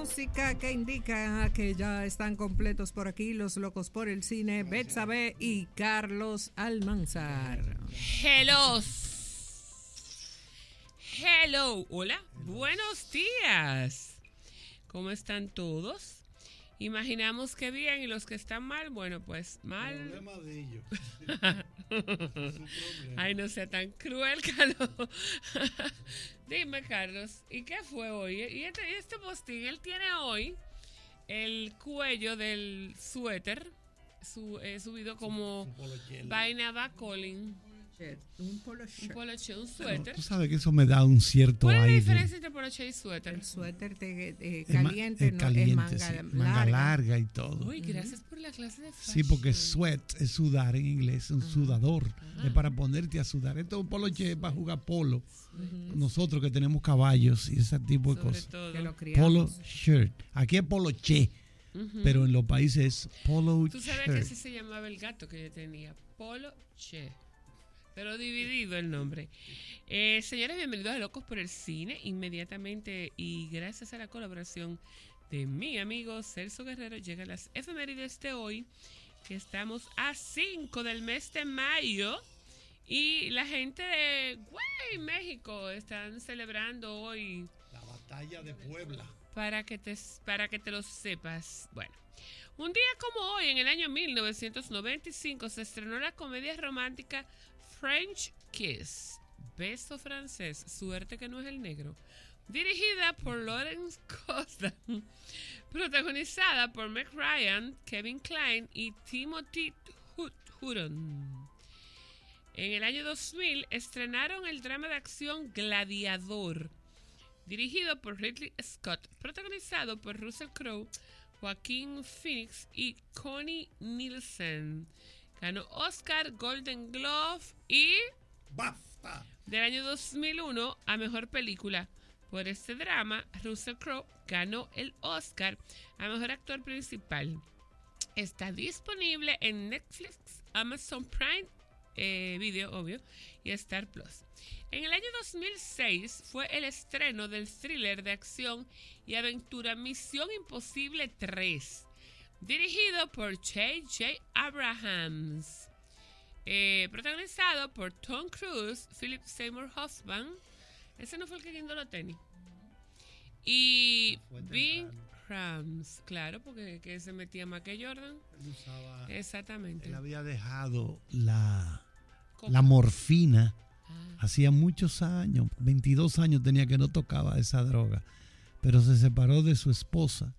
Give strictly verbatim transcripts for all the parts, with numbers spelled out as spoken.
música que indica que ya están completos por aquí los locos por el cine, Betsabe y Carlos Almanzar. Hello. Hello. Hola. Buenos días. ¿Cómo están todos? Imaginamos que bien, y los que están mal, bueno, pues mal. El problema de ellos. Ay, no sea tan cruel, Carlos. Dime, Carlos, ¿y qué fue hoy? Y este, y este postín, él tiene hoy el cuello del suéter su, eh, subido como vaina va Colin. Un polo shirt. Un polo shirt, un suéter. Tú sabes que eso me da un cierto ¿Cuál es la aire. diferencia entre polo shirt y suéter? El suéter te, eh, Es ma- caliente, es no caliente, es manga, sí, larga. manga larga y todo. Uy, gracias por la clase de fashion. Sí, porque sweat es sudar en inglés, un sudador. Ah. Es para ponerte a sudar. Esto es un polo che para jugar polo. Uh-huh. Nosotros que tenemos caballos y ese tipo de Sobre cosas. todo. Que lo criamos. Polo shirt. Aquí es polo che, Uh-huh. pero en los países es polo Tú sabes shirt. que así se llamaba el gato que yo tenía, Polo Che, pero dividido el nombre. Eh, señores, bienvenidos a Locos por el Cine. Inmediatamente y gracias a la colaboración de mi amigo Celso Guerrero llegan las efemérides de hoy, que estamos a cinco del mes de mayo. Y la gente de güey, México están celebrando hoy La batalla de Puebla. para que te para que te lo sepas. Bueno, un día como hoy, en el año mil novecientos noventa y cinco, se estrenó la comedia romántica French Kiss, beso francés, suerte que no es el negro, dirigida por Lawrence Kasdan, protagonizada por Meg Ryan, Kevin Kline y Timothy Hutton. En el año dos mil estrenaron el drama de acción Gladiador, dirigido por Ridley Scott, protagonizado por Russell Crowe, Joaquin Phoenix y Connie Nielsen. Ganó Oscar, Golden Globe y ¡Basta! Del año dos mil uno a Mejor Película. Por este drama, Russell Crowe ganó el Oscar a Mejor Actor Principal. Está disponible en Netflix, Amazon Prime eh, Video, obvio, y Star Plus. En el año dos mil seis fue el estreno del thriller de acción y aventura Misión Imposible tres, dirigido por J J Abrahams, eh, protagonizado por Tom Cruise, Philip Seymour Hoffman, ese no fue el que guindó los tenis, y Bing Rams, claro, porque que se metía más que Jordan. Él usaba, exactamente. Él había dejado la, la morfina. Ah. Hacía muchos años, veintidós años tenía que no tocaba esa droga, pero se separó de su esposa.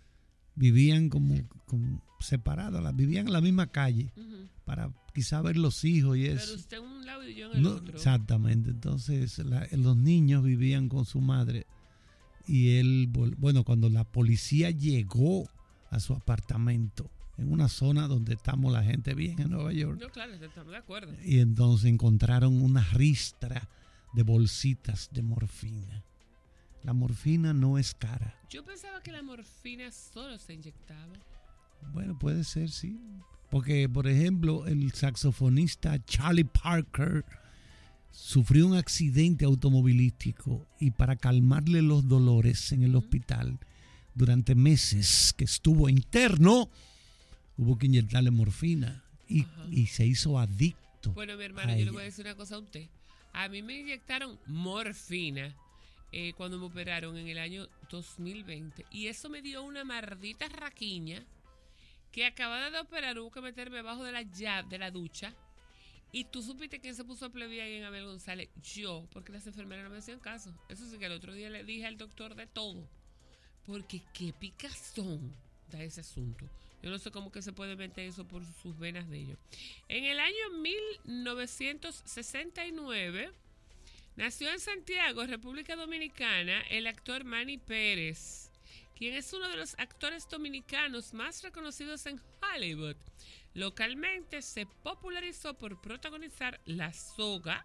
Vivían como, como separadas, vivían en la misma calle, uh-huh, para quizá ver los hijos y eso. Pero usted en un lado y yo en el no, otro. Exactamente, entonces la, los niños vivían con su madre y él, bueno, cuando la policía llegó a su apartamento, en una zona donde estamos la gente bien en Nueva York. No, claro, estamos de acuerdo. Y entonces encontraron una ristra de bolsitas de morfina. La morfina no es cara. Yo pensaba que la morfina solo se inyectaba. Bueno, puede ser, sí. Porque, por ejemplo, el saxofonista Charlie Parker sufrió un accidente automovilístico y para calmarle los dolores en el hospital, durante meses que estuvo interno, hubo que inyectarle morfina y, y se hizo adicto. Bueno, mi hermano, yo le voy a decir una cosa a usted. A mí me inyectaron morfina eh, cuando me operaron en el año dos mil veinte. Y eso me dio una maldita raquiña que acabada de operar hubo que meterme abajo de la llave de la ducha. Y tú supiste quién se puso a plebía ahí en Abel González. Yo, porque las enfermeras no me hacían caso. Eso sí que el otro día le dije al doctor de todo. Porque qué picazón da ese asunto. Yo no sé cómo que se puede meter eso por sus venas de ellos. En el año mil novecientos sesenta y nueve nació en Santiago, República Dominicana, el actor Manny Pérez, quien es uno de los actores dominicanos más reconocidos en Hollywood. Localmente se popularizó por protagonizar La Soga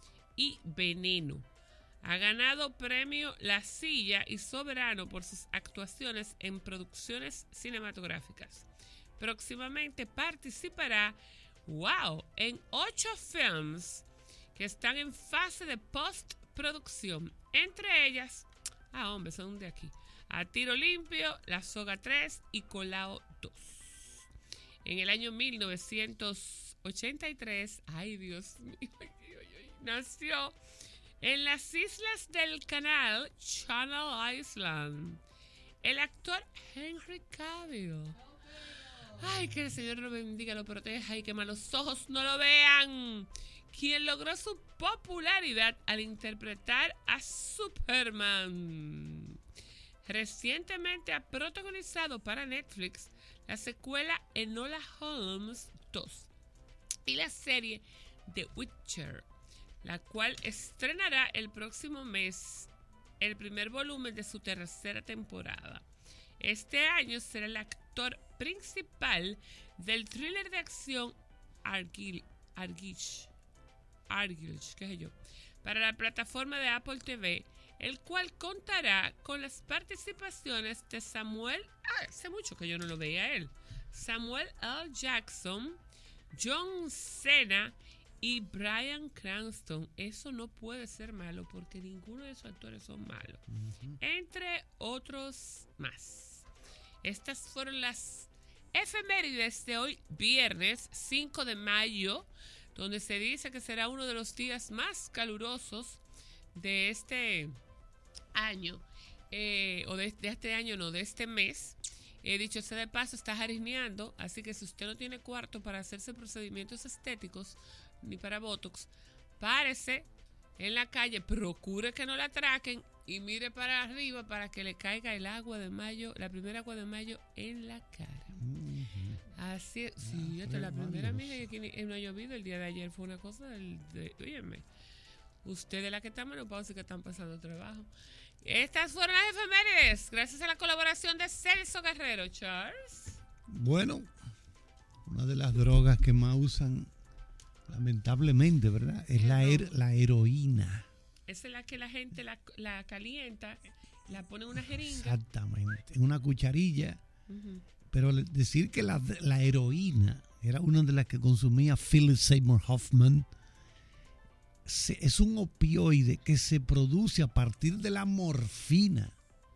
y Veneno. Ha ganado premio La Silla y Soberano por sus actuaciones en producciones cinematográficas. Próximamente participará, wow, en ocho films que están en fase de postproducción. Entre ellas, ah, hombre, son de aquí. A Tiro Limpio, La Soga tres y Colao dos. En el año mil novecientos ochenta y tres, ay Dios mío, nació en las islas del canal Channel Island el actor Henry Cavill. Ay, que el Señor lo bendiga, lo proteja y que malos ojos no lo vean. Quien logró su popularidad al interpretar a Superman. Recientemente ha protagonizado para Netflix la secuela Enola Holmes dos y la serie The Witcher, la cual estrenará el próximo mes el primer volumen de su tercera temporada. Este año será el actor principal del thriller de acción Argyll, Argyll, Argyll, qué sé yo, para la plataforma de Apple T V, el cual contará con las participaciones de Samuel, ah, hace mucho que yo no lo veía a él, Samuel L. Jackson, John Cena y Bryan Cranston. Eso no puede ser malo porque ninguno de esos actores son malos, uh-huh. entre otros más. Estas fueron las efemérides de hoy, viernes cinco de mayo, donde se dice que será uno de los días más calurosos de este año, eh, o de, de este año, no, de este mes. Eh, dicho sea de paso, está jarineando, así que si usted no tiene cuarto para hacerse procedimientos estéticos, ni para Botox, párese en la calle, procure que no la atraquen y mire para arriba para que le caiga el agua de mayo, la primera agua de mayo en la cara. Uh-huh. Así es, sí, esta es la primera, mija, y aquí no ha llovido. El día de ayer fue una cosa del, de, óyeme, ustedes la que están menopausia y que están pasando trabajo. Estas fueron las efemérides, gracias a la colaboración de Celso Guerrero. Charles. Bueno, una de las drogas que más usan, lamentablemente, ¿verdad? Es la, her- la heroína. Esa es la que la gente la, la calienta, la pone en una jeringa. Exactamente, en una cucharilla. Uh-huh. Pero decir que la, la heroína era una de las que consumía Philip Seymour Hoffman, se, es un opioide que se produce a partir de la morfina.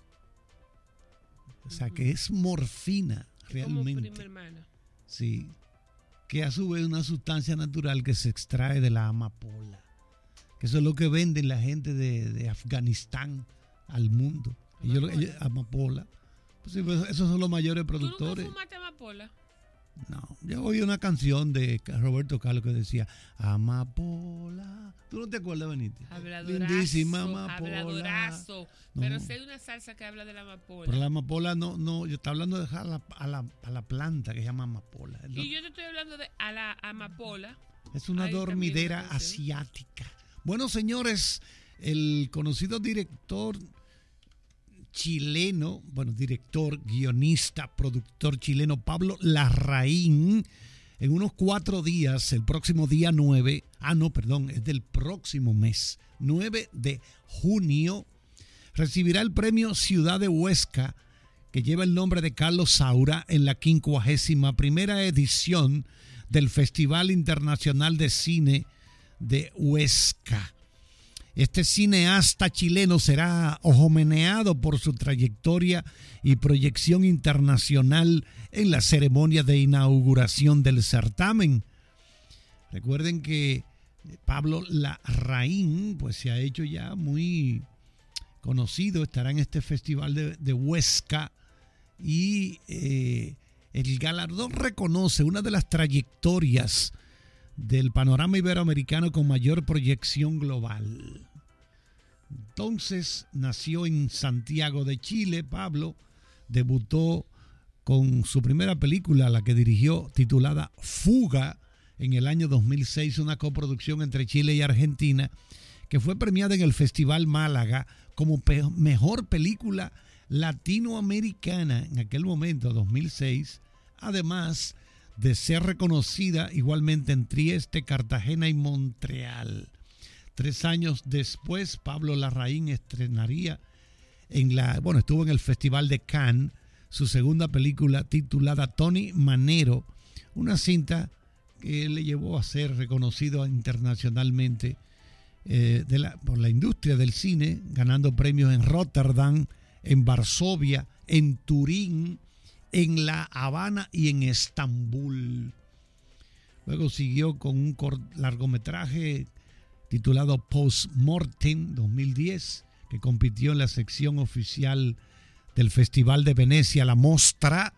O sea, uh-huh. que es morfina realmente. Como prima hermana. Sí. Que a su vez es una sustancia natural que se extrae de la amapola. Que eso es lo que venden la gente de, de Afganistán al mundo. Amapola. Ellos, ellos, amapola. Pues sí, pues esos son los mayores productores. ¿Tú nunca fumaste amapola? No, yo oí una canción de Roberto Carlos que decía Amapola. ¿Tú no te acuerdas, Benítez? Habladorazo. Lindísima amapola. Habladorazo. No. Pero si hay una salsa que habla de la amapola. Pero la amapola no, no, yo estoy hablando de dejar a la, a la, a la planta que se llama amapola. ¿No? Y yo te estoy hablando de a la amapola. Es una Ahí dormidera asiática. Bueno, señores, el conocido director chileno, bueno, director, guionista, productor chileno Pablo Larraín, en unos cuatro días, el próximo día nueve, ah no, perdón, es del próximo mes, nueve de junio, recibirá el premio Ciudad de Huesca, que lleva el nombre de Carlos Saura, en la quincuagésima primera edición del Festival Internacional de Cine de Huesca. Este cineasta chileno será homenajeado por su trayectoria y proyección internacional en la ceremonia de inauguración del certamen. Recuerden que Pablo Larraín pues se ha hecho ya muy conocido, estará en este festival de, de Huesca y eh, el galardón reconoce una de las trayectorias del panorama iberoamericano con mayor proyección global. Entonces nació en Santiago de Chile. Pablo debutó con su primera película, la que dirigió, titulada Fuga, en el año dos mil seis, una coproducción entre Chile y Argentina, que fue premiada en el Festival Málaga como pe- mejor película latinoamericana en aquel momento, dos mil seis, además de ser reconocida igualmente en Trieste, Cartagena y Montreal. Tres años después, Pablo Larraín estrenaría en la, bueno, estuvo en el Festival de Cannes, su segunda película titulada Tony Manero, una cinta que le llevó a ser reconocido internacionalmente eh, de la, por la industria del cine, ganando premios en Rotterdam, en Varsovia, en Turín, en La Habana y en Estambul. Luego siguió con un largometraje titulado Postmortem dos mil diez, que compitió en la sección oficial del Festival de Venecia, la Mostra.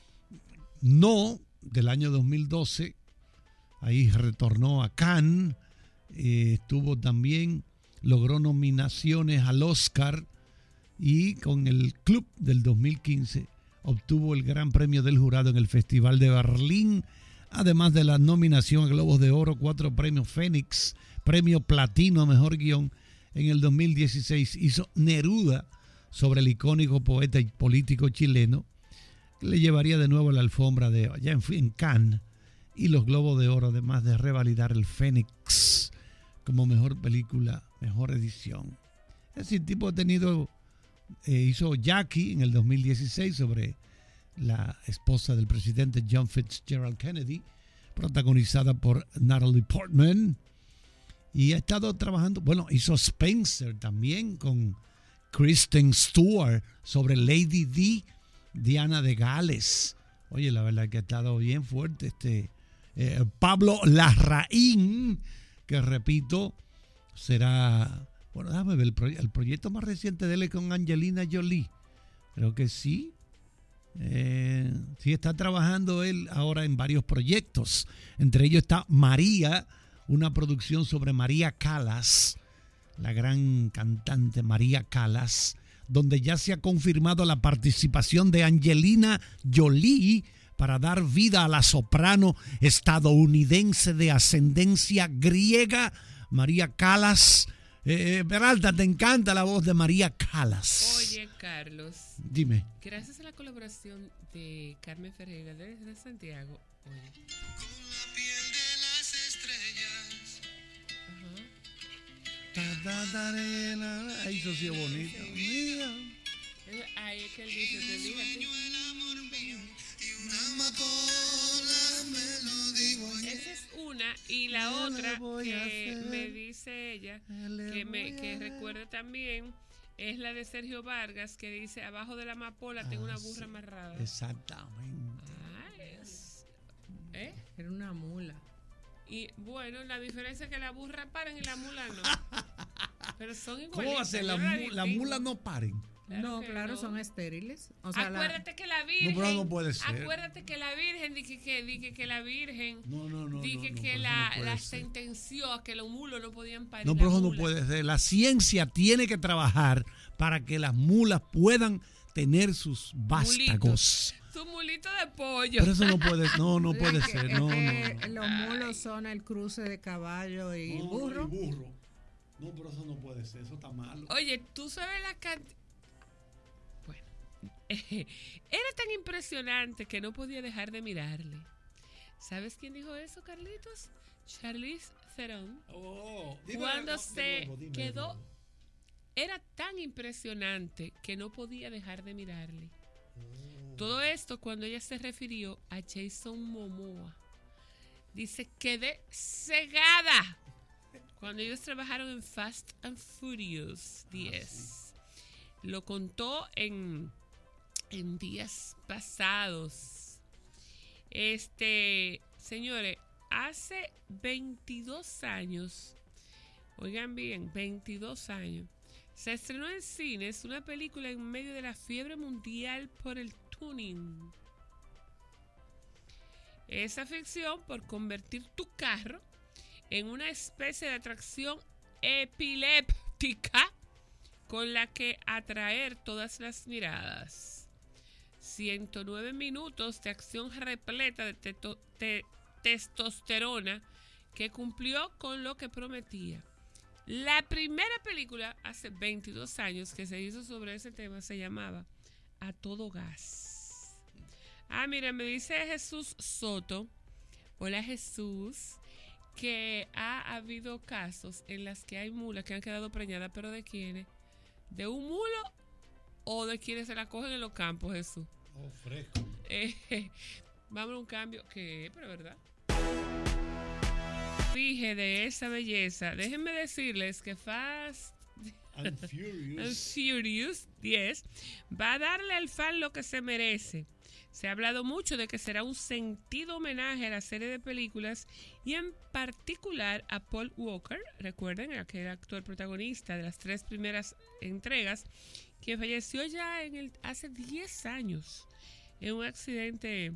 No, del año dos mil doce, ahí retornó a Cannes, eh, estuvo también, logró nominaciones al Oscar y con el Club del dos mil quince obtuvo el Gran Premio del Jurado en el Festival de Berlín, además de la nominación a Globos de Oro, cuatro premios Fénix, premio Platino a Mejor Guión. En el dos mil dieciséis hizo Neruda, sobre el icónico poeta y político chileno, que le llevaría de nuevo a la alfombra de allá en, en Cannes y los Globos de Oro, además de revalidar el Fénix como mejor película, mejor edición. Es decir, el tipo ha tenido, eh, hizo Jackie en el dos mil dieciséis sobre la esposa del presidente John Fitzgerald Kennedy, protagonizada por Natalie Portman, y ha estado trabajando, bueno, hizo Spencer también con Kristen Stewart sobre Lady Di, Diana de Gales. Oye, la verdad que ha estado bien fuerte este eh, Pablo Larraín, que repito, será, bueno, déjame ver, el, proye- el proyecto más reciente de él es con Angelina Jolie. Creo que sí. Eh, sí, está trabajando él ahora en varios proyectos. Entre ellos está María, una producción sobre María Callas, la gran cantante María Callas, donde ya se ha confirmado la participación de Angelina Jolie para dar vida a la soprano estadounidense de ascendencia griega, María Callas. Eh, Peralta, ¿te encanta la voz de María Callas? Oye, Carlos. Dime. Gracias a la colaboración de Carmen Ferreira desde Santiago. Oye. Con la piel de las estrellas. Ajá. Ahí eso sí es bonito. Mira. Ahí es que él dice, te digo a ti. El amor mío y una amapola me lo digo. Esa es una, y la ¿Qué le otra voy a que hacer? me dice ella, ¿Qué le que me voy que a- recuerda también, es la de Sergio Vargas, que dice, abajo de la amapola tengo Ah, una burra sí. amarrada. Exactamente. Ah, es- ¿eh? Era una mula. Y bueno, la diferencia es que la burra paren y la mula no. Pero son igualitas. ¿Cómo va a ser? yo La, no la mu- la distingo. mula no paren. Claro no, que claro, no. son estériles. O sea, la- Acuérdate que la Virgen. No, pero no puede ser. Acuérdate que la Virgen, dije que, dije que la Virgen. No, no, no. Dije no, no, que pero la, eso no puede la ser. sentenció a que los mulos no podían parir. No, la pero eso no mula. puede ser. La ciencia tiene que trabajar para que las mulas puedan tener sus vástagos. Su mulito de pollo. Pero eso no puede, no, no es puede que- ser. es No, que no, no. Los mulos son el cruce de caballo y No, burro. y burro. No, pero eso no puede ser. Eso está malo. Oye, tú sabes la cantidad. Bueno, era tan impresionante que no podía dejar de mirarle. ¿Sabes quién dijo eso, Carlitos? Charlize Theron. Oh, dime Cuando de se nuevo, dime de quedó, nuevo. era tan impresionante que no podía dejar de mirarle. Todo esto cuando ella se refirió a Jason Momoa. Dice, quedé cegada cuando ellos trabajaron en Fast and Furious diez. Lo contó en, en días pasados. Este, señores, hace veintidós años, oigan bien, veintidós años, se estrenó en cines una película en medio de la fiebre mundial por el tuning. Esa ficción por convertir tu carro en una especie de atracción epiléptica con la que atraer todas las miradas. ciento nueve minutos de acción repleta de, teto, de testosterona que cumplió con lo que prometía. La primera película hace veintidós años que se hizo sobre ese tema se llamaba A Todo Gas. Ah, mira, me dice Jesús Soto, hola Jesús, que ha habido casos en las que hay mulas que han quedado preñadas, pero ¿de quiénes? ¿De un mulo o de quienes se la cogen en los campos, Jesús? Oh, fresco. Eh, vamos a un cambio que, pero verdad. Fije de esa belleza. Déjenme decirles que Fast And Furious. And Furious diez va a darle al fan lo que se merece. Se ha hablado mucho de que será un sentido homenaje a la serie de películas y en particular a Paul Walker, recuerden, aquel actor protagonista de las tres primeras entregas, que falleció ya en el, hace diez años en un accidente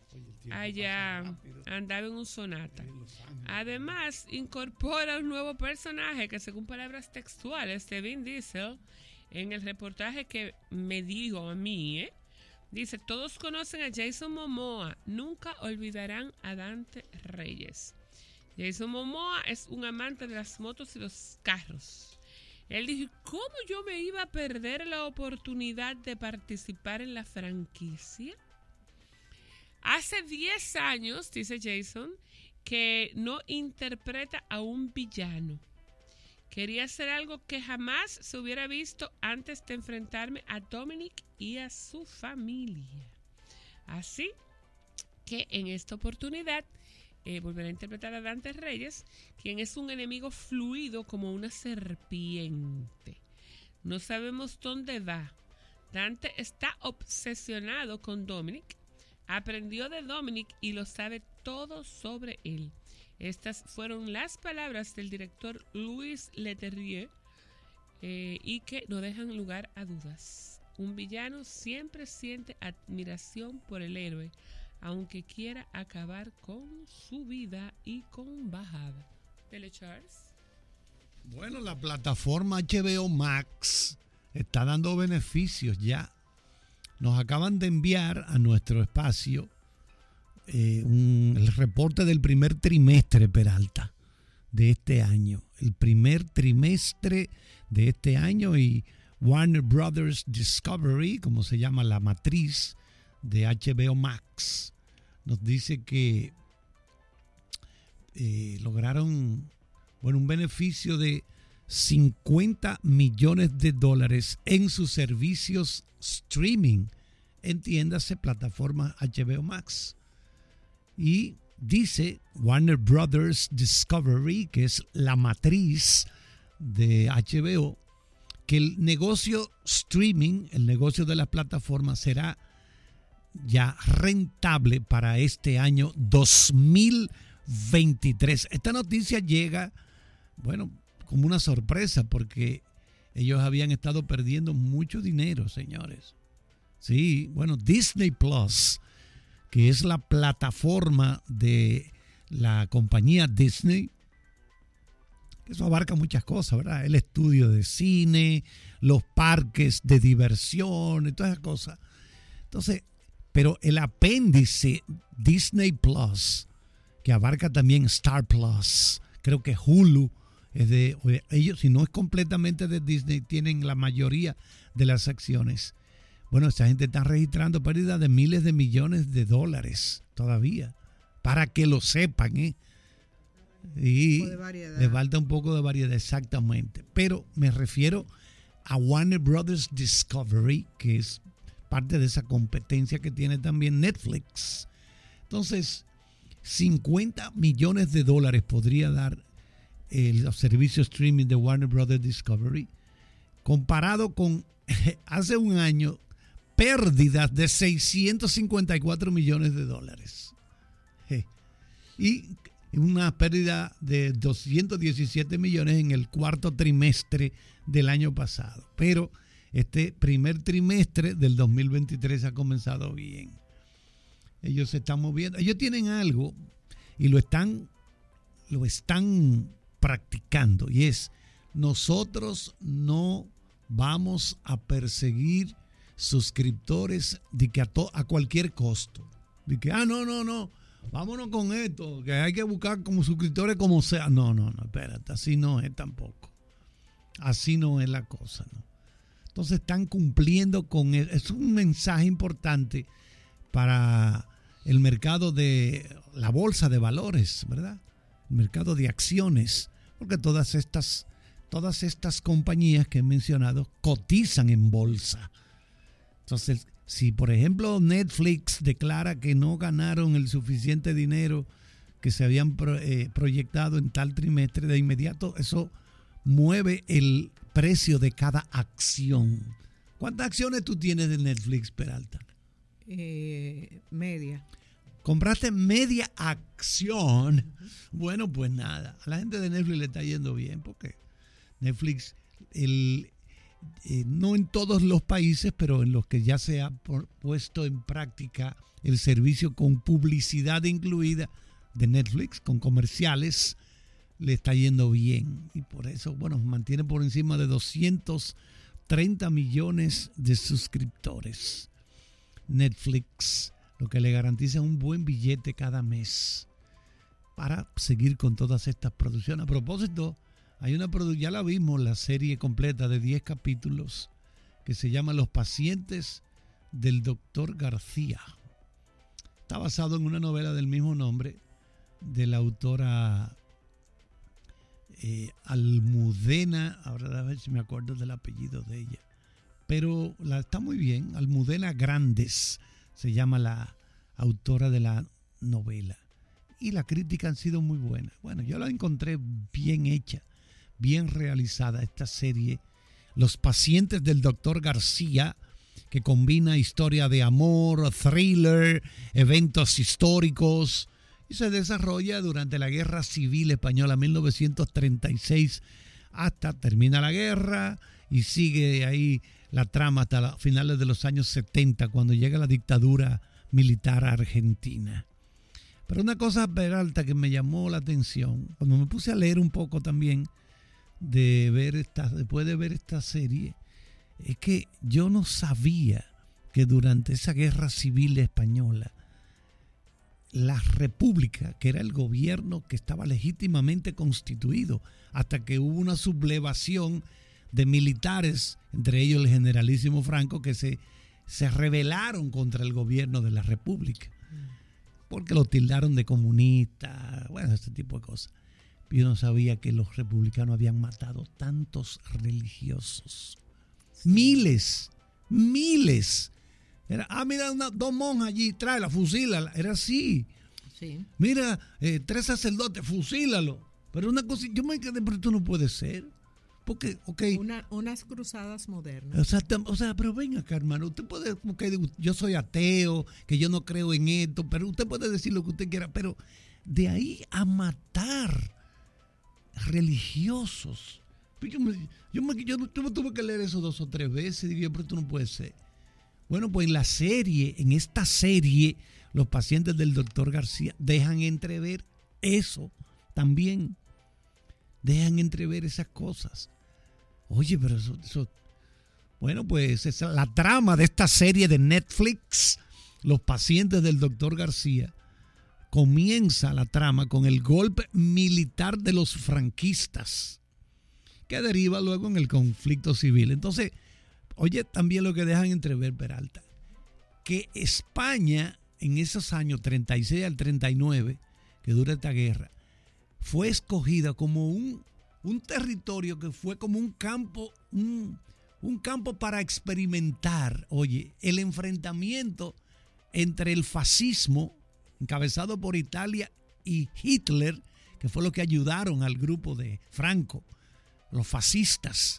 allá, andaba en un Sonata. Además, incorpora un nuevo personaje que, según palabras textuales de Vin Diesel, en el reportaje que me dijo a mí, ¿eh? Dice, todos conocen a Jason Momoa, nunca olvidarán a Dante Reyes. Jason Momoa es un amante de las motos y los carros. Él dijo, ¿cómo yo me iba a perder la oportunidad de participar en la franquicia? Hace diez años, dice Jason, que no interpreta a un villano. Quería hacer algo que jamás se hubiera visto antes de enfrentarme a Dominic y a su familia. Así que en esta oportunidad eh, volverá a interpretar a Dante Reyes, quien es un enemigo fluido como una serpiente. No sabemos dónde va. Dante está obsesionado con Dominic. Aprendió de Dominic y lo sabe todo sobre él. Estas fueron las palabras del director Louis Leterrier eh, y que no dejan lugar a dudas. Un villano siempre siente admiración por el héroe, aunque quiera acabar con su vida y con bajada. Dele, Charles. Bueno, la plataforma H B O Max está dando beneficios ya. Nos acaban de enviar a nuestro espacio eh, un, el reporte del primer trimestre, Peralta, de este año. El primer trimestre de este año, y Warner Brothers Discovery, como se llama la matriz de H B O Max, nos dice que eh, lograron bueno, un beneficio de cincuenta millones de dólares en sus servicios streaming, entiéndase plataforma H B O Max. Y dice Warner Brothers Discovery, que es la matriz de H B O, que el negocio streaming, el negocio de las plataformas, será ya rentable para este año dos mil veintitrés. Esta noticia llega, bueno, como una sorpresa, porque ellos habían estado perdiendo mucho dinero, señores. Sí, bueno, Disney Plus, que es la plataforma de la compañía Disney, eso abarca muchas cosas, ¿verdad? El estudio de cine, los parques de diversión y todas esas cosas. Entonces, pero el apéndice Disney Plus, que abarca también Star Plus, creo que Hulu es de ellos, si no es completamente de Disney, tienen la mayoría de las acciones. Bueno, esta gente está registrando pérdidas de miles de millones de dólares todavía, para que lo sepan, ¿eh? Y le falta un poco de variedad, exactamente. Pero me refiero a Warner Brothers Discovery, que es parte de esa competencia que tiene también Netflix. Entonces, cincuenta millones de dólares podría dar el servicio streaming de Warner Brothers Discovery, comparado con hace un año pérdidas de seiscientos cincuenta y cuatro millones de dólares. Y una pérdida de doscientos diecisiete millones en el cuarto trimestre del año pasado. Pero este primer trimestre del dos mil veintitrés ha comenzado bien. Ellos se están moviendo. Ellos tienen algo y lo están, lo están practicando, y es: nosotros no vamos a perseguir suscriptores de que a, to, a cualquier costo. De que, ah, no, no, no, vámonos con esto, que hay que buscar como suscriptores como sea. No, no, no, espérate, así no es tampoco. Así no es la cosa, ¿no? Entonces están cumpliendo con él. Es un mensaje importante para el mercado de la bolsa de valores, ¿verdad? El mercado de acciones, porque todas estas, todas estas compañías que he mencionado cotizan en bolsa. Entonces, si por ejemplo Netflix declara que no ganaron el suficiente dinero que se habían pro, eh, proyectado en tal trimestre, de inmediato eso mueve el precio de cada acción. ¿Cuántas acciones tú tienes de Netflix, Peralta? Eh, media. ¿Compraste media acción? Bueno, pues nada. A la gente de Netflix le está yendo bien porque Netflix, el, eh, no en todos los países, pero en los que ya se ha por, puesto en práctica el servicio con publicidad incluida de Netflix, con comerciales, le está yendo bien. Y por eso, bueno, mantiene por encima de doscientos treinta millones de suscriptores. Netflix, lo que le garantiza un buen billete cada mes para seguir con todas estas producciones. A propósito, hay una produ- ya la vimos, la serie completa de diez capítulos que se llama Los pacientes del doctor García. Está basado en una novela del mismo nombre de la autora eh, Almudena, ahora a ver si me acuerdo del apellido de ella, pero la, está muy bien. Almudena Grandes se llama la autora de la novela y la crítica han sido muy buena. Bueno, yo la encontré bien hecha, bien realizada esta serie, Los pacientes del doctor García, que combina historia de amor, thriller, eventos históricos y se desarrolla durante la Guerra Civil Española mil novecientos treinta y seis hasta termina la guerra y sigue ahí la trama hasta los finales de los años setenta, cuando llega la dictadura militar argentina. Pero una cosa, Peralta, que me llamó la atención, cuando me puse a leer un poco también de ver esta, después de ver esta serie, es que yo no sabía que durante esa guerra civil española, la república, que era el gobierno que estaba legítimamente constituido, hasta que hubo una sublevación de militares, entre ellos el generalísimo Franco, que se, se rebelaron contra el gobierno de la república, porque lo tildaron de comunista, bueno, este tipo de cosas. Yo no sabía que los republicanos habían matado tantos religiosos. Miles, miles. Era, ah, mira, una, dos monjas allí, tráela, fusílala. Era así. Sí. Mira, eh, tres sacerdotes, fusílalo. Pero una cosa, yo me quedé, pero esto no puede ser. Porque, ok. Una, unas cruzadas modernas. O sea, tam, o sea, pero venga acá, hermano. Usted puede, okay, yo soy ateo, que yo no creo en esto, pero usted puede decir lo que usted quiera. Pero de ahí a matar religiosos. Yo, me, yo, me, yo, yo me tuve que leer eso dos o tres veces y dije, pero esto no puede ser. Bueno, pues en la serie, en esta serie, los pacientes del doctor García dejan entrever eso también. Dejan entrever esas cosas. Oye, pero eso, eso bueno, pues esa, la trama de esta serie de Netflix, Los pacientes del doctor García, comienza la trama con el golpe militar de los franquistas, que deriva luego en el conflicto civil. Entonces, oye, también lo que dejan entrever, Peralta, que España en esos años treinta y seis al treinta y nueve, que dura esta guerra, fue escogida como un, un territorio que fue como un campo, un, un campo para experimentar, oye, el enfrentamiento entre el fascismo, encabezado por Italia, y Hitler, que fue lo que ayudaron al grupo de Franco, los fascistas.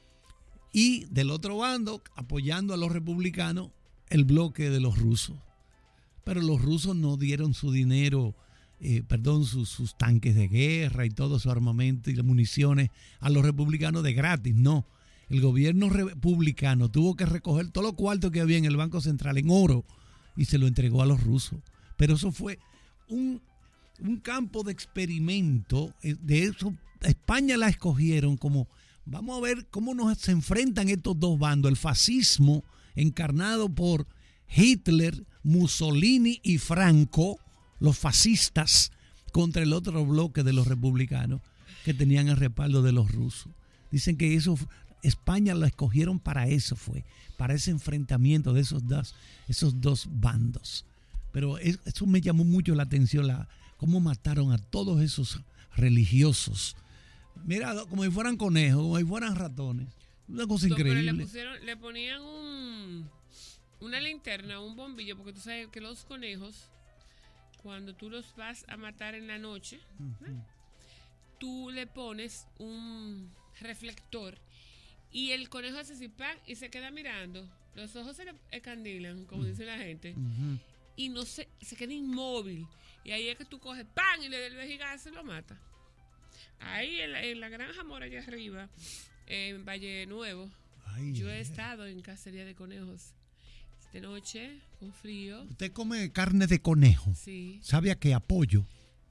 Y del otro bando, apoyando a los republicanos, el bloque de los rusos. Pero los rusos no dieron su dinero, eh, perdón, sus, sus tanques de guerra y todo su armamento y las municiones a los republicanos de gratis, no. El gobierno republicano tuvo que recoger todo lo cuarto que había en el Banco Central en oro y se lo entregó a los rusos. Pero eso fue un, un campo de experimento. De eso, España la escogieron como, vamos a ver cómo nos se enfrentan estos dos bandos, el fascismo encarnado por Hitler, Mussolini y Franco, los fascistas, contra el otro bloque de los republicanos que tenían el respaldo de los rusos. Dicen que eso, España la escogieron para eso, fue, para ese enfrentamiento de esos dos, esos dos bandos. Pero eso me llamó mucho la atención, la, cómo mataron a todos esos religiosos. Mira, como si fueran conejos, como si fueran ratones. Una cosa no, increíble. Pero le, pusieron, le ponían un, una linterna, un bombillo, porque tú sabes que los conejos, cuando tú los vas a matar en la noche, uh-huh. ¿eh? Tú le pones un reflector Y el conejo hace así, pan, y se queda mirando. Los ojos se le escandilan, como dice la gente. Ujú. Y no se, se queda inmóvil. Y ahí es que tú coges pan y le das el vejigazo y lo mata. Ahí en la, en la Granja Mora, allá arriba, en Valle Nuevo, Ay, yo he ay, estado en cacería de conejos. De noche, con frío. Usted come carne de conejo. Sí, ¿Sabe a qué? A pollo.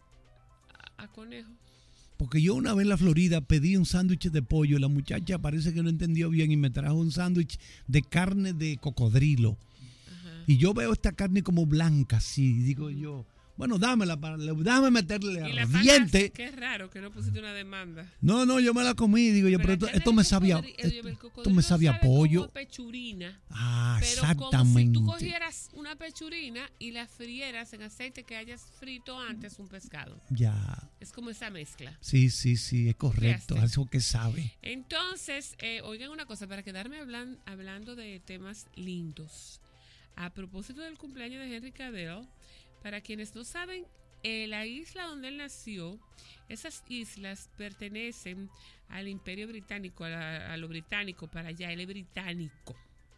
a, a conejo. Porque yo una vez en la Florida pedí un sándwich de pollo. La muchacha parece que no entendió bien y me trajo un sándwich de carne de cocodrilo. Ajá. Y yo veo esta carne como blanca, así. Digo yo, bueno, dámela, para, déjame meterle Y la ardiente. pagas, qué raro que no pusiste una demanda. No, no, yo me la comí. Digo yo, pero, Pero esto, la carne esto del me sabía, cocodri- el- esto, el esto cocodrilo me sabía a sabe como pollo. a pechurina. Ah, Pero como si exactamente. tú cogieras una pechurina y la frieras en aceite que hayas frito antes un pescado. Ya. Es como esa mezcla. Sí, sí, sí, es correcto. Fíjate. Eso que sabe. Entonces, eh, oigan una cosa, para quedarme hablan- hablando de temas lindos. A propósito del cumpleaños de Henry Cavill, para quienes no saben, eh, la isla donde él nació, esas islas pertenecen al Imperio Británico, a, la- a lo británico, para allá, él es británico.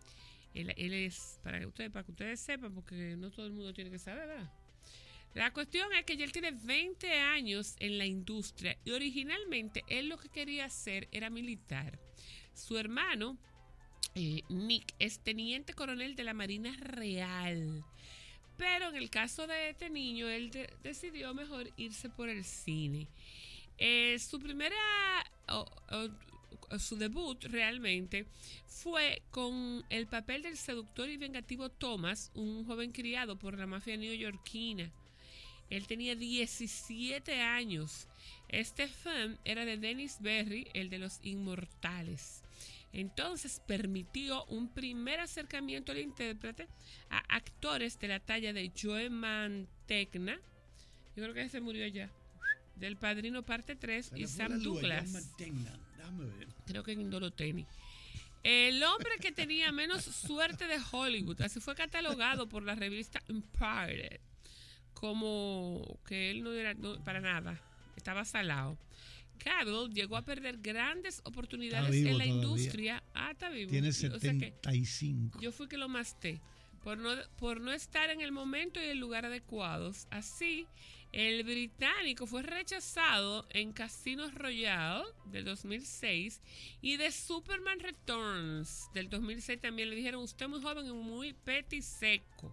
Él, él es, para que ustedes, para que ustedes sepan, porque no todo el mundo tiene que saber, ¿verdad? La cuestión es que ya él tiene veinte años en la industria y originalmente él lo que quería hacer era militar. Su hermano, eh, Nick, es teniente coronel de la Marina Real. Pero en el caso de este niño, él de- decidió mejor irse por el cine. Eh, su primera, o- o- su debut realmente fue con el papel del seductor y vengativo Thomas, un joven criado por la mafia neoyorquina. Él tenía diecisiete años. Este film era de Dennis Berry, el de Los Inmortales. Entonces permitió un primer acercamiento al intérprete a actores de la talla de Joe Mantegna. Yo creo que ese murió ya. Del Padrino parte tres y Sam Douglas. Creo que en Indoloteni. El hombre que tenía menos suerte de Hollywood, así fue catalogado por la revista Empire, como que él no era no, para nada, estaba salado. Cavill llegó a perder grandes oportunidades Está vivo en la todavía. industria. Ah, está vivo. Tiene O sea que setenta y cinco. yo fui que lo masté por no, por no estar en el momento y el lugar adecuados. Así, el británico fue rechazado en Casino Royale del dos mil seis y de Superman Returns del dos mil seis también le dijeron, usted es muy joven y muy petiseco.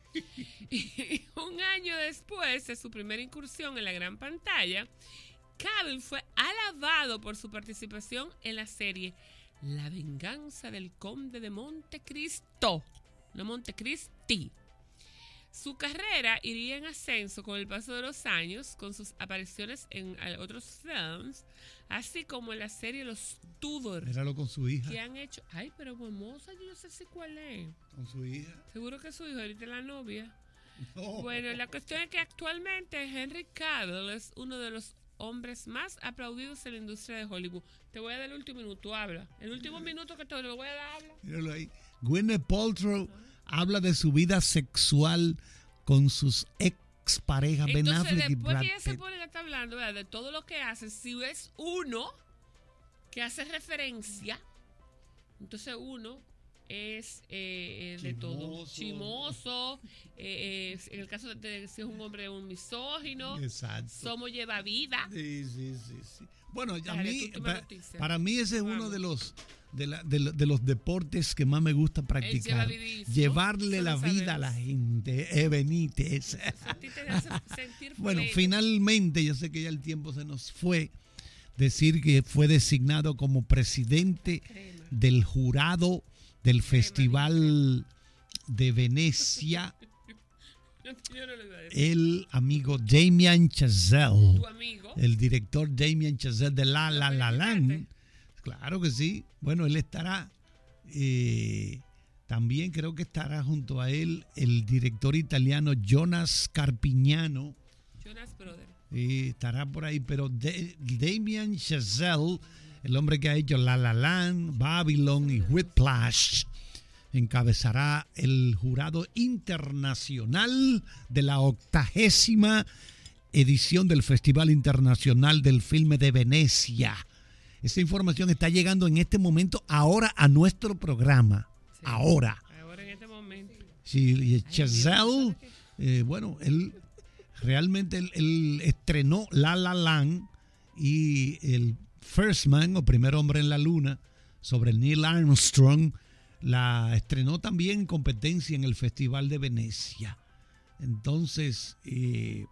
Y un año después de su primera incursión en la gran pantalla, Cavill fue alabado por su participación en la serie La venganza del conde de Montecristo, no Montecristi. Su carrera iría en ascenso con el paso de los años, con sus apariciones en otros films, así como en la serie Los Tudor, Míralo con su hija. que han hecho... Ay, pero hermosa, yo no sé si cuál es. Con su hija. Seguro que su hijo, ahorita es la novia. No. Bueno, la cuestión es que actualmente Henry Cavill es uno de los hombres más aplaudidos en la industria de Hollywood. Te voy a dar el último minuto, habla. El último minuto que te lo voy a dar, habla. Míralo ahí. Gwyneth Paltrow habla de su vida sexual con sus ex parejas Ben Entonces, Affleck y después Brad que ella se Pitt. pone a estar hablando, ¿verdad?, de todo lo que hace, si es uno que hace referencia, entonces uno es eh, eh, de todo. Chismoso. Chimoso. eh, eh, en el caso de, de si es un hombre, un misógino. Exacto. Somos lleva vida. Sí, sí, sí, sí. Bueno, a Dale, mí, tú- tú me para, noticias. para mí ese es uno Vamos. de los de, la- de, lo- de los deportes que más me gusta practicar. llevavidismo, Llevarle eso la lo vida a la sabemos. gente. Eh, Benítez. Eso a ti te hace sentir Bueno, fuego. finalmente, yo sé que ya el tiempo se nos fue, decir que fue designado como presidente Crema. del jurado del Festival de Venecia Yo, yo no lo iba a decir. el amigo Damien Chazelle, Tu amigo. el director Damien Chazelle de La La La Land. felicitaste? Claro que sí. Bueno, él estará, eh, también creo que estará junto a él el director italiano Jonas Carpignano. Jonas Brother. Eh, estará por ahí, pero de, Damien Chazelle, el hombre que ha hecho La La Land, Babylon y Whiplash, encabezará el jurado internacional de la octagésima edición del Festival Internacional del Filme de Venecia. esa información está llegando en este momento, ahora a nuestro programa. Sí. Ahora. Ahora en este momento. Sí, y Ay, Chazelle, Dios, ¿sabes eh, bueno, él realmente él, él estrenó La La Land y el First Man, o Primer Hombre en la Luna, sobre Neil Armstrong, la estrenó también en competencia en el Festival de Venecia. Entonces, eh,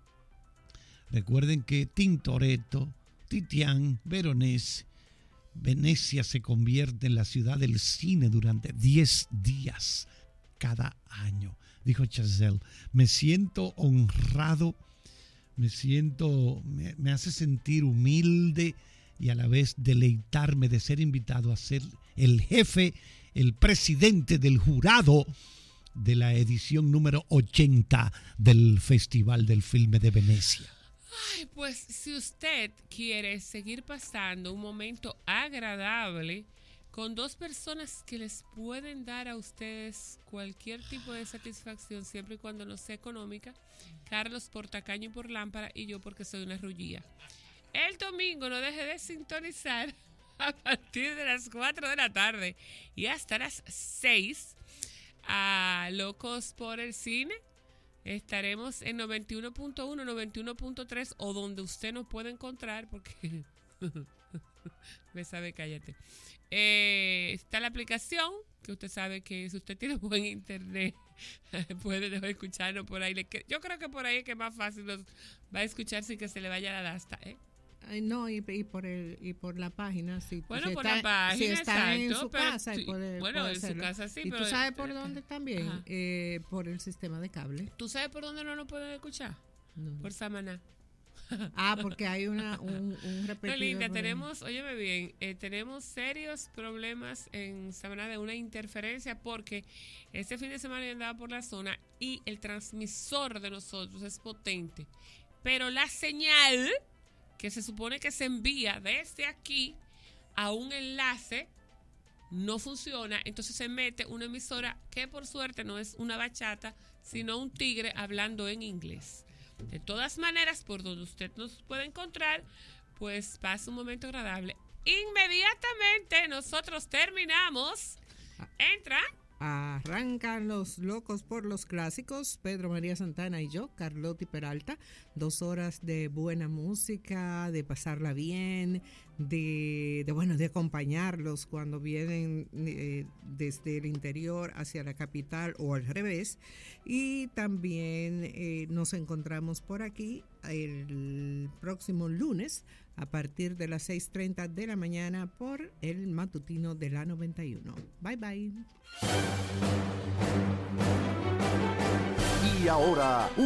recuerden que Tintoretto, Titian, Veronese, Venecia se convierte en la ciudad del cine durante diez días cada año. Dijo Chazelle, me siento honrado, me siento, me, me hace sentir humilde y a la vez deleitarme de ser invitado a ser el jefe, el presidente del jurado de la edición número ochenta del Festival del Filme de Venecia. Ay, pues si usted quiere seguir pasando un momento agradable con dos personas que les pueden dar a ustedes cualquier tipo de satisfacción siempre y cuando no sea económica, Carlos por tacaño y por lámpara y yo porque soy una rullía. El domingo no deje de sintonizar a partir de las cuatro de la tarde y hasta las seis a Locos por el Cine. Estaremos en noventa y uno punto uno, noventa y uno punto tres o donde usted nos puede encontrar porque me sabe, cállate. Eh, está la aplicación que usted sabe que si usted tiene buen internet puede escucharnos por ahí. Yo creo que por ahí es que más fácil nos va a escuchar sin que se le vaya la dasta, ¿eh? Ay, no, y, y por el y por la página, sí. Bueno, si por está, la página, si está exacto, en su pero casa sí, y puede, bueno, puede en su hacerlo. casa sí, y pero tú sabes por dónde también, Ajá. eh, por el sistema de cable. ¿Tú sabes por dónde no nos pueden escuchar? No. Por Samaná. Ah, porque hay una un, un repetido. No, Linda, por- tenemos, óyeme bien, eh, tenemos serios problemas en Samaná de una interferencia porque este fin de semana yo andaba por la zona y el transmisor de nosotros es potente, pero la señal que se supone que se envía desde aquí a un enlace no funciona, entonces se mete una emisora que por suerte no es una bachata, sino un tigre hablando en inglés. De todas maneras, por donde usted nos puede encontrar, pues pasa un momento agradable. Inmediatamente nosotros terminamos. Entra. Arrancan los locos por los clásicos, Pedro María Santana y yo, Carlotti Peralta, dos horas de buena música, de pasarla bien, de, de bueno, de acompañarlos cuando vienen eh, desde el interior hacia la capital o al revés, y también eh, nos encontramos por aquí el próximo lunes a partir de las seis treinta de la mañana por el matutino de la noventa y uno. Bye bye. Y ahora